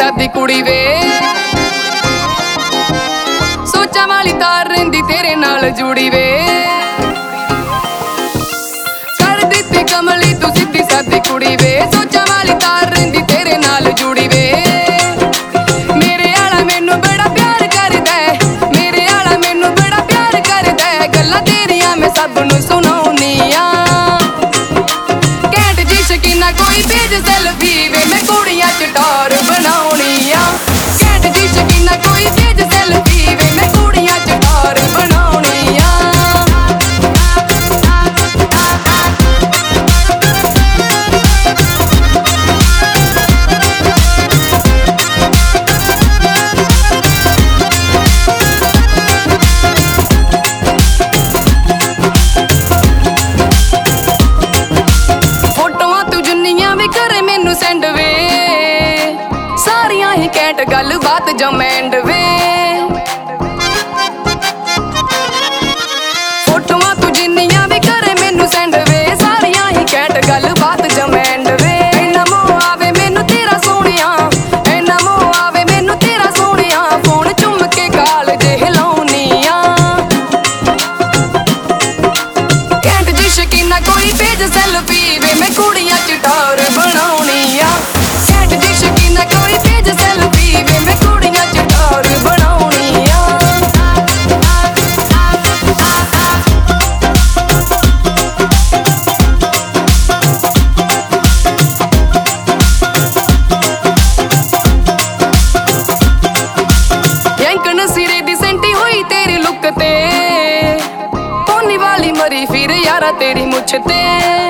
ਸਾਦੀ ਕੁੜੀ ਵੇ, ਸੋਚਾਂ ਵਾਲੀ ਤਾਰ ਰਹਿੰਦੀ ਤੇਰੇ ਨਾਲ ਜੁੜੀ ਵੇ। ਕਰ ਦਿੱਤੀ ਕਮਲੀ ਤੂੰ ਸਿੱਧੀ ਸਾਦੀ ਕੁੜੀ ਵੇ, ਸੋਚਾਂ ਵਾਲੀ ਤਾਰ ਰਹਿੰਦੀ ਤੇਰੇ ਨਾਲ ਜੁੜੀ ਵੇ। ਮੇਰੇ ਆਲਾ ਮੈਨੂੰ ਬੜਾ ਪਿਆਰ ਕਰਦਾ, ਮੇਰੇ ਆਲਾ ਮੈਨੂੰ ਬੜਾ ਪਿਆਰ ਕਰਦਾ, ਗੱਲਾਂ ਤੇਰੀਆਂ ਮੈਂ ਸਭ ਨੂੰ ਸੁਣਾਉਣੀ ਆ। ਘੈਂਟ ਜੀ ਸ਼ਕੀਨਾ ਕੋਈ ਭੇਜ ਸੈਲਫੀ ਵੇ, ਮੈਂ ਕੁੜੀਆਂ ਚ ਟੌਰ ਬਣਾਉਣੀ ਆ। ਘੈਂਟ ਜੀ ਸ਼ਕੀਨਾ ਕੋਈ ਭੇਜ ਸੈਲਫੀ ਵੇ, ਮੈਂ ਕੁੜੀਆਂ ਚ ਟੌਰ ਬਣਾਉਣੀ ਆ। ਫੋਟੋਆਂ ਤੂੰ ਜਿੰਨੀਆਂ ਵੀ ਕਰੇ ਮੈਨੂੰ ਸੈਂਡ ਵੇ, ਸਾਰੀਆਂ ਹੀ ਘੈਂਟ ਗੱਲ ਬਾਤ ਜਮੈਂਡ ਵੇ। ਫੋਟੋਆਂ ਤੂੰ ਜਿੰਨੀਆਂ ਵੀ ਕਰੇ ਮੈਨੂੰ ਸੈਂਡ ਵੇ, ਸਾਰੀਆਂ ਹੀ ਘੈਂਟ ਗੱਲ ਬਾਤ ਜਮੈਂਡ ਵੇ। ਇੰਨਾ ਮੋਹ ਆਵੇ ਮੈਨੂੰ ਤੇਰਾ ਸੋਹਣਿਆ, ਇੰਨਾ ਮੋਹ ਆਵੇ ਮੈਨੂੰ ਤੇਰਾ ਸੋਹਣਿਆ, ਫੋਨ ਚੁੰਮ ਕੇ ਗਾਲ ਜੇ ਹਿਲਾਉਣੀ ਆ। ਘੈਂਟ ਜੀ ਸ਼ਕੀਨਾ ਕੋਈ ਭੇਜ ਸੈਲਫੀ ਵੇ, ਮੈਂ ਕੁੜੀਆਂ ਚ ਟੌਰ ਬਣਾਉਣੀ ਆ। ਘੈਂਟ ਜੀ ਸ਼ਕੀਨਾ ਕੋਈ ਭੇਜ ਸੈਲਫੀ ਵੇ, ਮੈਂ ਕੁੜੀਆਂ ਚ ਟੌਰ ਬਣਾਉਣੀ ਆ। ਯੰਕਣ ਸਿਰੇ ਦੀ ਸੈਂਟੀ ਹੋਈ ਤੇਰੀ ਲੁੱਕ ਤੇ, ਪੋਨੀ ਵਾਲੀ ਮਰੀ ਫਿਰ ਯਾਰਾ ਤੇਰੀ ਮੁੱਛ ਤੇ।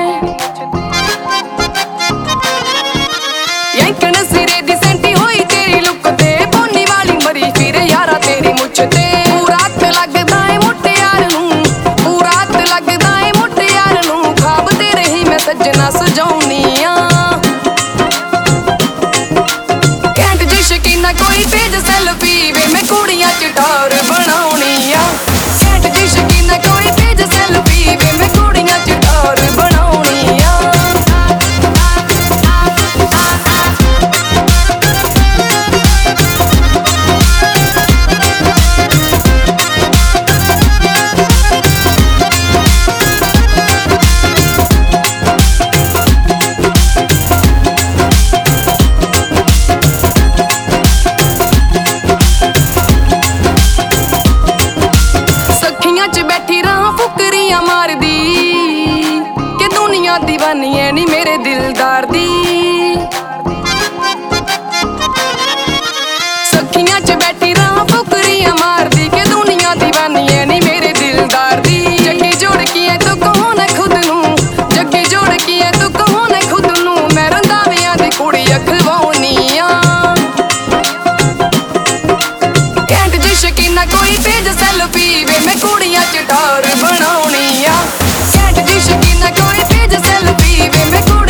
ਯੰਕਣ ਸਿਰੇ ਦੀ ਸੈਂਟੀ ਹੋਈ ਤੇਰੀ ਲੁੱਕ ਤੇ, ਪੋਨੀ ਵਾਲੀ ਮਰੀ ਫਿਰ ਯਾਰਾ ਤੇਰੀ ਮੁੱਛ ਤੇ। ਪੂਰਾ ਹੱਥ ਲੱਗਦਾ ਏ ਮੁਟਿਆਰ ਨੂੰ, ਪੂਰਾ ਹੱਥ ਲੱਗਦਾ ਏ ਮੁਟਿਆਰ ਨੂੰ, ਖਾਬ ਤੇਰੇ ਹੀ ਮੈਂ ਸੱਜਣਾ ਸਜਾਉਣੀ ਆ। ਘੈਂਟ ਜੀ ਸ਼ਕੀਨਾ ਕੋਈ ਭੇਜ ਸੈਲਫੀ ਵੇ, ਮੈਂ ਕੁੜੀਆਂ ਚ ਟੌਰ ਬਣਾਉਣੀ ਆ। ਘੈਂਟ ਜੀ ਸ਼ਕੀਨਾ ਕੋਈ ਭੇਜ ਸੈਲਫੀ ਵੇ, ਮੈਂ ਕੁੜੀਆਂ ਚ ਟੌਰ ਬਣਾਉਣੀ ਆ। ਸੱਖੀਆਂ ਚ ਬੈਠੀ ਰਾਂ ਫੁਕਰੀਆਂ ਮਾਰਦੀ, ਕਿ ਦੁਨੀਆ ਦੀਵਾਨੀ ਐ ਨੀ ਮੇਰੇ ਦਿਲਦਾਰ ਦੀ। ਸੱਖੀਆਂ ਚ ਬੈਠੀ ਰਾਂ ਫੁਕਰੀਆਂ ਮਾਰਦੀ, ਕਿ ਦੁਨੀਆ ਦੀਵਾਨੀ ਐ ਨੀ ਮੇਰੇ ਦਿਲਦਾਰ ਦੀ। ਜੱਗੀ ਜੋੜ ਕੇ ਐ ਤੂੰ ਕਹੋ ਨਾ ਖੁਦ ਨੂੰ, ਜੱਗੀ ਜੋੜ ਕੇ ਐ ਤੂੰ ਕਹੋ ਨਾ ਖੁਦ ਨੂੰ, ਮੈਂ ਰੰਧਾਵਿਆਂ ਦੀ ਕੁੜੀ ਅਖਵਾਉਣੀ ਆ। ਘੈਂਟ ਜੀ ਸ਼ਕੀਨਾ ਕੋਈ ਭੇਜ ਸੈਲਫੀ ਵੇ, ਮੈਂ ਕੁੜੀਆਂ ਚ ਟੌਰ ਬਣਾਉਣੀ ਆ। ਘੈਂਟ ਜੀ ਸ਼ਕੀਨਾ ਕੋਈ ਭੇਜ ਸੈਲਫੀ ਵੇ, ਮੈਂ ਕੁੜੀ